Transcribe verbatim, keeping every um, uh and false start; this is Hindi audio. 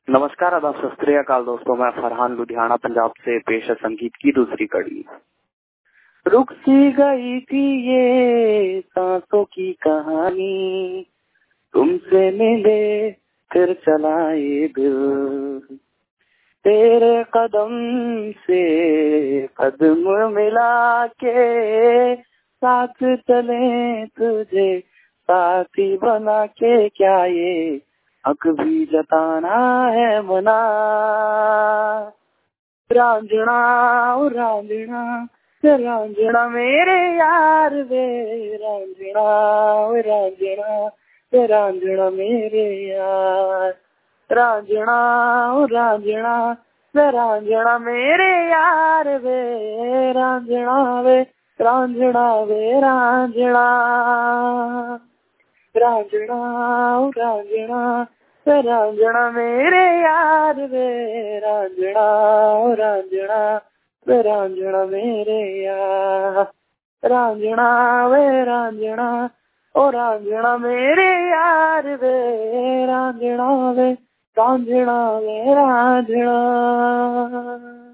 नमस्कार, आदाब, सत श्री अकाल दोस्तों। मैं फरहान लुधियाना पंजाब से पेश है संगीत की दूसरी कड़ी। रुक सी गई थी ये सांसों की कहानी, तुमसे मिले फिर चलाए दिल, तेरे कदम से कदम मिला के साथ चले तुझे साथी बना के, क्या ये हक भी जताना है मना। रांझना ओ रांझना रांझना मेरे यार वे, रांझना ओ रांझना रांझना मेरे यार, रांझना ओ रांझना रांझना मेरे यार वे, रांझना वे रांझना वे रांझना, रांझना ओ रांझना रांझना मेरे यार वे, रांझना ओ रांझना रांझना मेरे यार, रांझना वे रांझना ओ रांझना मेरे यार वे, रांझना वे रांझना वे रांझना।